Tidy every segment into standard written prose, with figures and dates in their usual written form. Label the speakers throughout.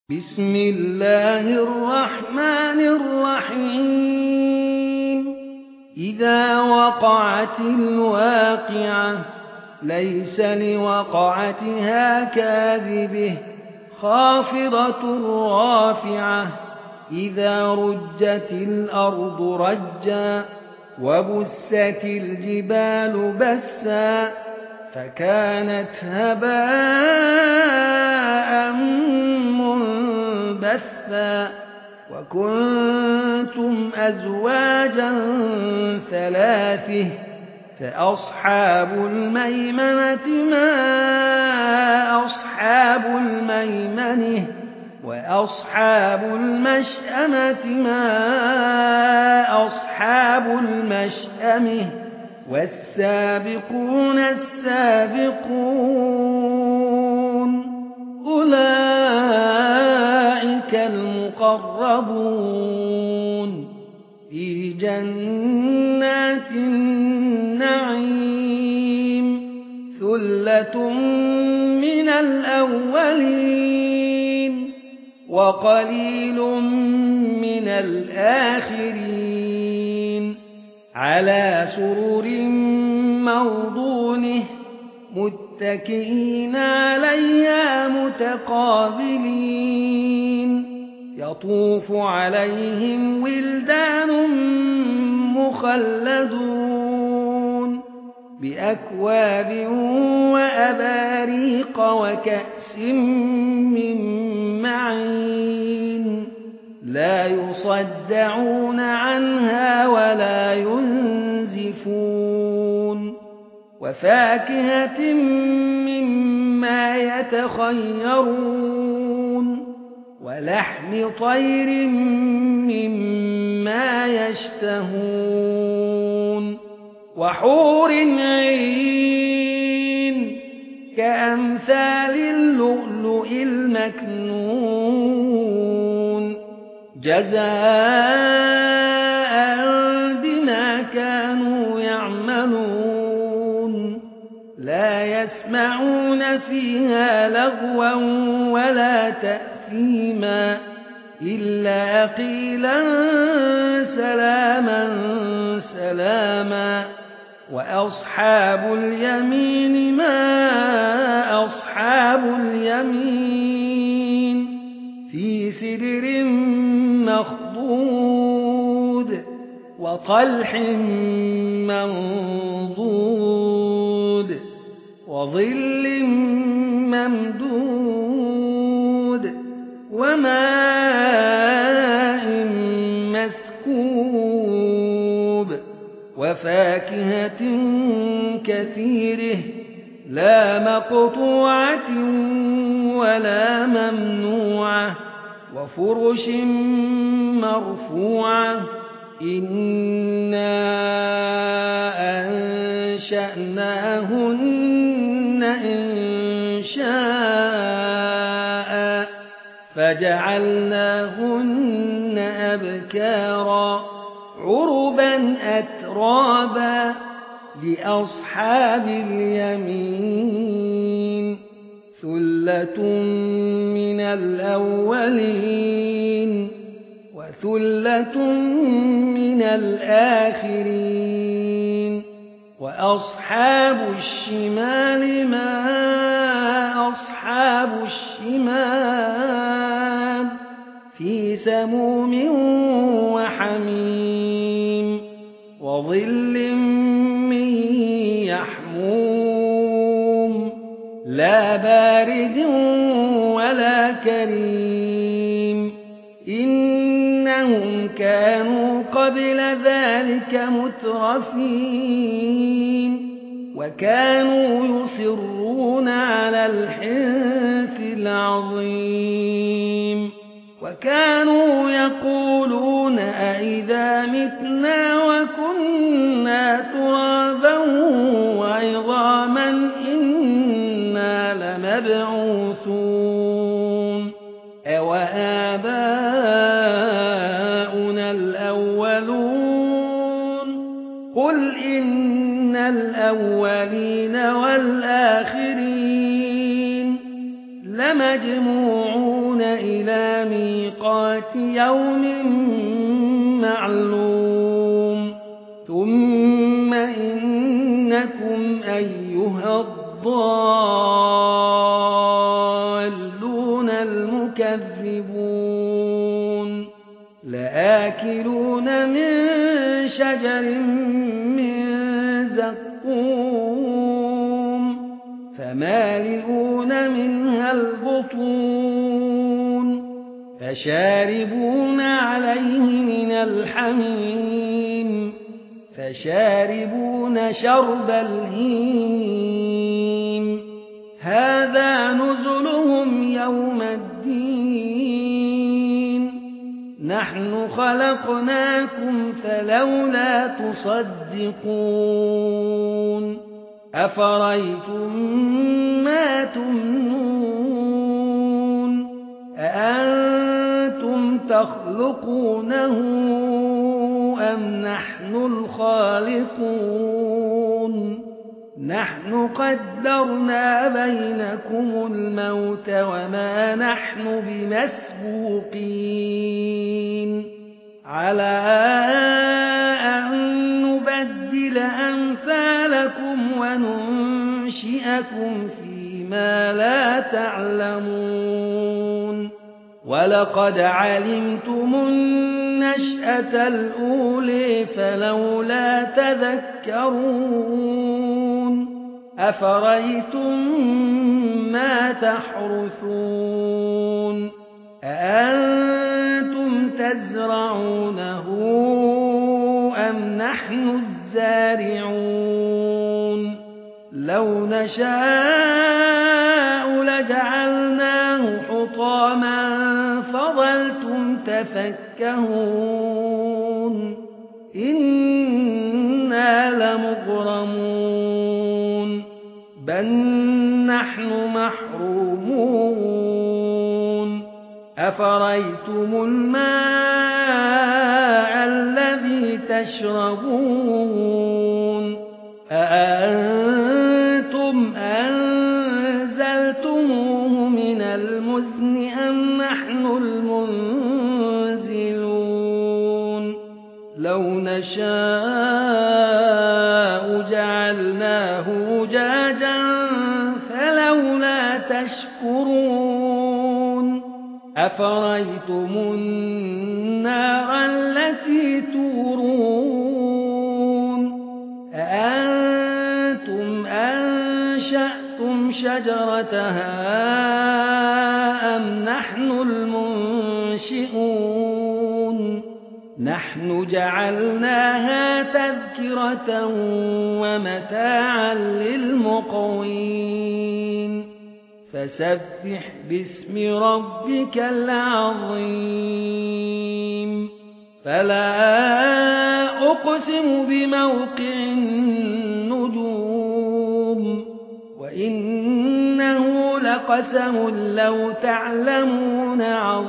Speaker 1: بسم الله الرحمن الرحيم إذا وقعت الواقعة ليس لوقعتها كاذبة خافضة رافعة إذا رجت الأرض رجا وبست الجبال بسا فكانت هباء منبثا وكنتم أزواجا ثلاثة فأصحاب الميمنة ما أصحاب الميمنة وأصحاب المشأمة ما أصحاب المشأمة والسابقون السابقون أولئك المقربون في جنات النعيم ثلة من الأولين وقليل من الآخرين على سرر موضونه متكئين عليها متقابلين يطوف عليهم ولدان مخلدون بأكواب وأباريق وكأس من معين لا يصدعون عنها ولا ينزفون وفاكهة مما يتخيرون ولحم طير مما يشتهون وحور عين كأمثال اللؤلؤ المكنون جزاء بما كانوا يعملون لا يسمعون فيها لغوا ولا تأثيما إلا قيلا سلاما سلاما وأصحاب اليمين ما أصحاب اليمين في سدر مخضود وطلح منضود وظل ممدود وماء مسكوب وفاكهة كثيرة لا مقطوعة ولا ممنوعة وفرش مرفوعة إنا أنشأناهن إنشاء فجعلناهن أبكارا عربا أترابا لأصحاب اليمين ثلة من الأولين وثلة من الآخرين وأصحاب الشمال ما أصحاب الشمال في سموم وحميم وظل من يحموم لا بارد ولا كريم إنهم كانوا قبل ذلك مترفين وكانوا يصرون على الحنث العظيم وكانوا يقولون أئذا متنا وكنا ترابا وعظاما إنا لمبعوثون أوآباؤنا الأولون قل إن الأولين والآخرين لمجموعون إلى ميقات يوم معلوم ثم إنكم أيها الضالون المكذبون لآكلون من شجر من زقوم فمالئون منها البطون فشاربون عليه من الحميم فشاربون شرب الهيم هذا نزلهم يوم الدين نحن خلقناكم فلولا تصدقون أفرأيتم ما تمنون أأنتم تخلقونه أم نحن الخالقون نحن قدرنا بينكم الموت وما نحن بمسبوقين على أن نبدل أمثالكم وننشئكم فيما لا تعلمون ولقد علمتم النشأة الأولى فلولا تذكرون أفرأيتم ما تحرثون أأنتم تزرعونه أم نحن الزارعون لو نشاء لجعلناه حطاما فظلتم تفكهون إنا لمغرمون بل نحن محرومون أفرأيتم الماء الذي تشربون أأنتم أنزلتموه من المزن أم نحن المنزلون لو نشاء جعلناه أجاجا فلولا تشكرون أفرأيتم النار التي تورون أأنتم أنشأتم شجرتها أم نحن المنشئون نحن جعلناها تذكرة ومتاعا للمقوين فسبح باسم ربك العظيم فلا أقسم بموقع النجوم وإنه لقسم لو تعلمون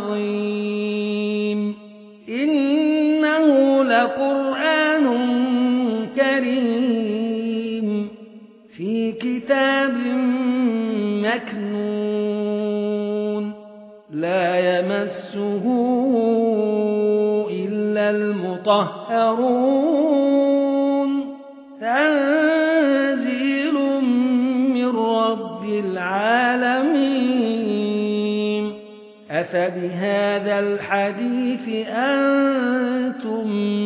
Speaker 1: عظيم إنه لقرآن كريم في كتاب مكنون لا يمسه إلا المطهرون تنزيل من رب العالمين أفبهذا الحديث أنتم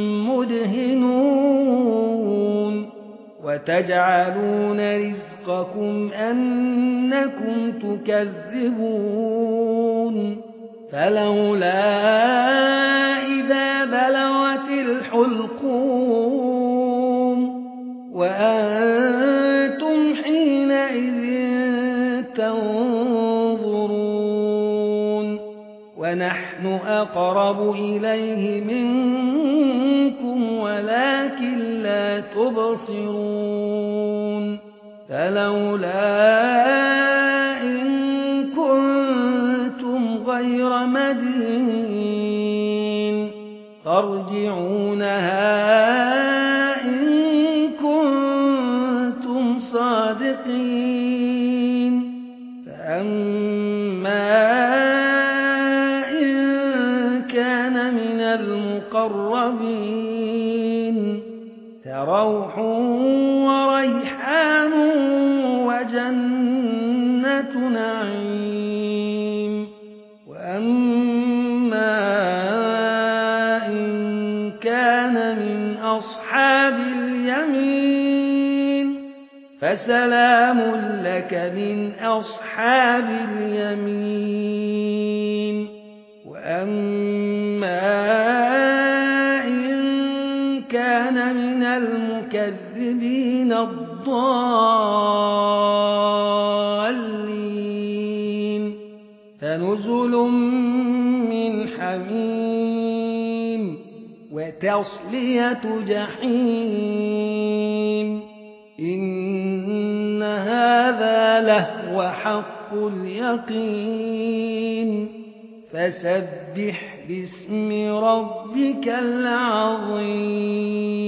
Speaker 1: مدهنون وتجعلون رزقكم أنكم تكذبون فلولا إذا بلغت الحلقوم وأنتم حينئذ تنظرون ونحن أقرب إليه منكم ولكن لا تبصرون فلولا إن كنتم غير مدينين ترجعونها إن كنتم صادقين فأما المقربين فروح وريحان وجنة نعيم وأما إن كان من أصحاب اليمين فسلام لك من أصحاب اليمين وأما إن كان من المكذبين الضالين فنزل من حميم وتصلية جحيم إن هذا لهو حق اليقين فسبح باسم ربك العظيم.